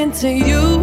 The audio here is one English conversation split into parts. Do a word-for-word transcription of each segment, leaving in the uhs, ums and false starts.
into you,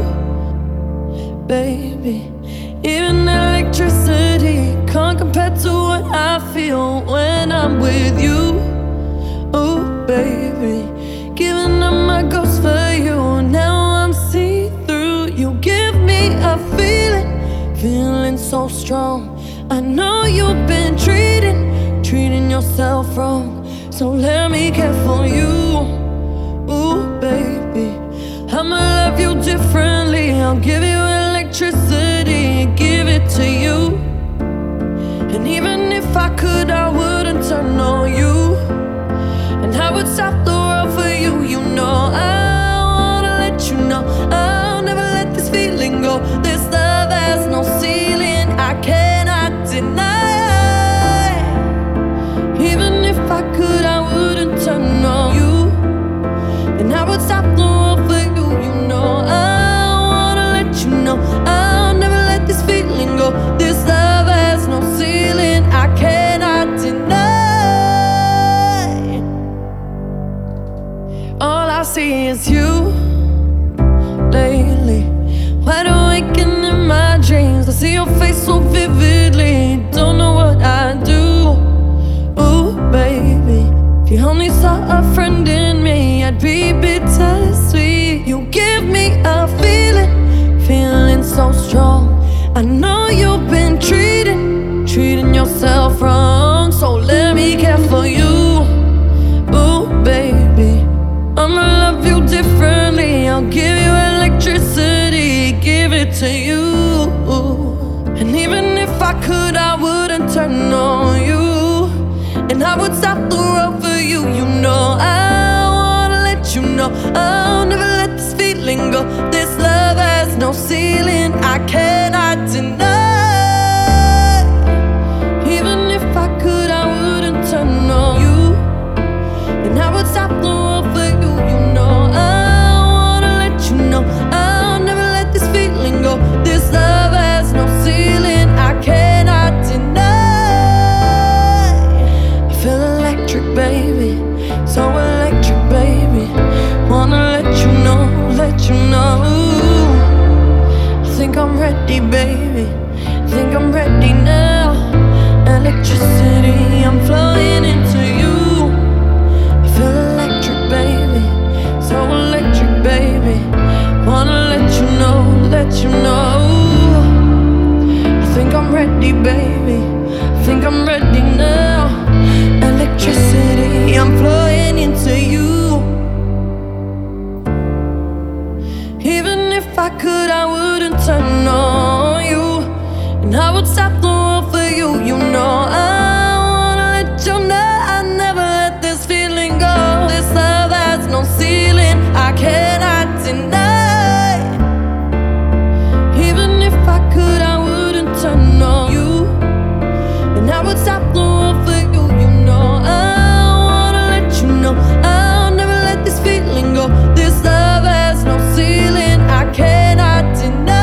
baby. Even electricity can't compare to what I feel when I'm with you. Oh, baby, giving up my ghost for you. Now I'm see-through. You give me a feeling, feeling so strong. I know you've been treating, treating yourself wrong. So let me care for you. Ooh, baby, I'ma love you differently. I'll give you electricity, give it to you. And even if I could, I wouldn't turn on you. And I would stop the world for you. You know I wanna let you know I'll never let this feeling go. This love has no ceiling, I cannot deny. Even if I could, I wouldn't turn on you. And I would stop the world for you. You know I wanna let you know I'll never let this feeling go. This love has no ceiling, I cannot deny. All I see is you lately, wide awake and in my dreams. I see your face so vividly, don't know what I do. Ooh, baby, if you only saw a friend in me, I'd be bittersweet. You give me a feeling, feeling so strong. I know you've been treating, treating yourself wrong. So let me care for you. Ooh, baby, I'ma love you differently. I'll give you electricity, give it to you. And even if I could, I wouldn't turn on you. And I would stop the world for you. You know I wanna let you know I'll never let this feeling go. This love has no ceiling, I cannot deny. Even if I could, I wouldn't turn on you. And I would stop the world for you. You know I wanna let you know I'll never let this feeling go. This love has no ceiling, I cannot deny. I feel electric, baby, so electric, baby. Wanna let you know, let you know. I think I'm ready, baby, think I'm ready now. Electricity, I'm flowing into you. I feel electric, baby, so electric, baby. Wanna let you know, let you know. I think I'm ready, baby, think I'm ready now. Electricity, I'm flowing into you. Even if I could, I wouldn't turn on you. And I would stop the world for you. You know I wanna let you know I never let this feeling go. This love has no ceiling, I cannot deny. Even if I could, I wouldn't turn on you. And I would stop the world for you. You know I wanna let you know I'll never let this feeling go. This love has no ceiling, I cannot deny.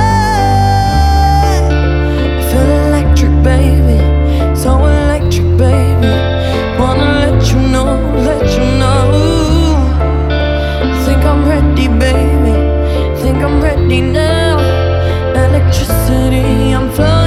I feel electric, baby, so electric, baby. Wanna let you know, let you know. I think I'm ready, baby, think I'm ready now. Electricity, I'm flowing.